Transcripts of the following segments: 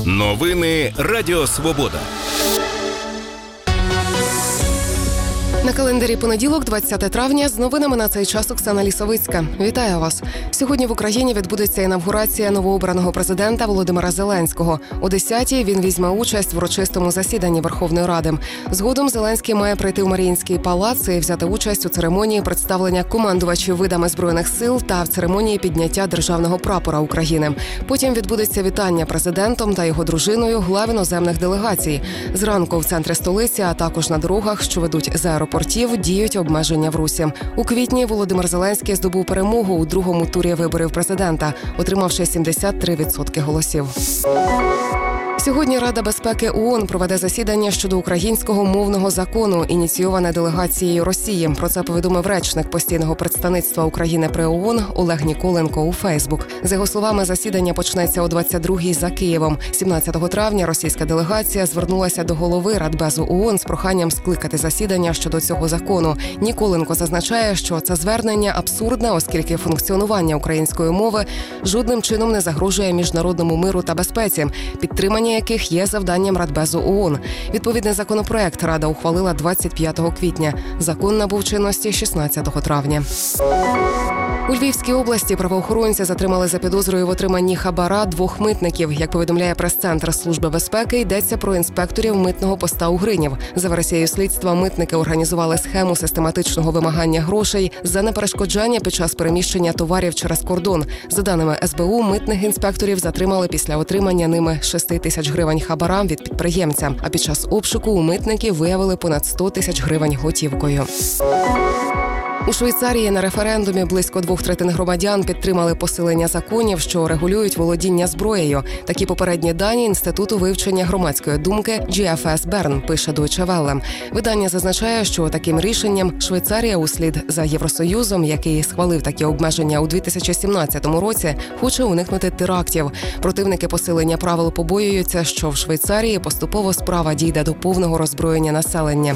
Новини Радіо Свобода. На календарі понеділок, 20 травня, з новинами на цей час Оксана Лісовицька. Вітаю вас. Сьогодні в Україні відбудеться інавгурація новообраного президента Володимира Зеленського. О 10-й він візьме участь в урочистому засіданні Верховної Ради. Згодом Зеленський має прийти в Маріїнський палац і взяти участь у церемонії представлення командувачів видами Збройних сил та в церемонії підняття державного прапора України. Потім відбудеться вітання президентом та його дружиною глав іноземних делегацій. Зранку в центрі столиці, а також на дорогах, що ведуть з аеропортів, діють обмеження в русі. У квітні Володимир Зеленський здобув перемогу у другому турі виборів президента, отримавши 73% голосів. Сьогодні Рада безпеки ООН проведе засідання щодо українського мовного закону, ініційоване делегацією Росії. Про це повідомив речник постійного представництва України при ООН Олег Ніколенко у Фейсбук. За його словами, засідання почнеться о 22-й за Києвом. 17 травня російська делегація звернулася до голови Радбезу ООН з проханням скликати засідання щодо цього закону. Ніколенко зазначає, що це звернення абсурдне, оскільки функціонування української мови жодним чином не загрожує міжнародному миру та безпеці, підтримання яких є завданням Радбезу ООН. Відповідний законопроект Рада ухвалила 25 квітня. Закон набув чинності 16 травня. У Львівській області правоохоронці затримали за підозрою в отриманні хабара 2 митників. Як повідомляє прес-центр Служби безпеки, йдеться про інспекторів митного поста у Гринів. За версією слідства, митники організували схему систематичного вимагання грошей за неперешкоджання під час переміщення товарів через кордон. За даними СБУ, митних інспекторів затримали після отримання ними 6 тисяч гривень хабара від підприємця. А під час обшуку у митників виявили понад 100 тисяч гривень готівкою. У Швейцарії на референдумі близько 2/3 громадян підтримали посилення законів, що регулюють володіння зброєю. Такі попередні дані Інституту вивчення громадської думки GFS Bern, пише Deutsche Welle. Видання зазначає, що таким рішенням Швейцарія услід за Євросоюзом, який схвалив такі обмеження у 2017 році, хоче уникнути терактів. Противники посилення правил побоюються, що в Швейцарії поступово справа дійде до повного роззброєння населення.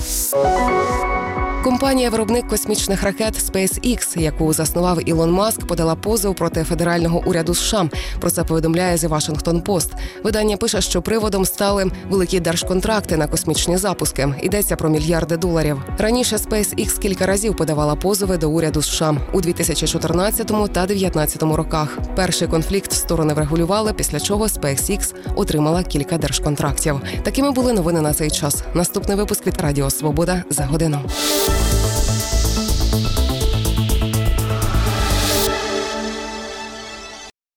Компанія-виробник космічних ракет SpaceX, яку заснував Ілон Маск, подала позов проти федерального уряду США. Про це повідомляє The Washington Post. Видання пише, що приводом стали великі держконтракти на космічні запуски. Йдеться про мільярди доларів. Раніше SpaceX кілька разів подавала позови до уряду США у 2014 та 2019 роках. Перший конфлікт сторони врегулювали, після чого SpaceX отримала кілька держконтрактів. Такими були новини на цей час. Наступний випуск від Радіо Свобода за годину.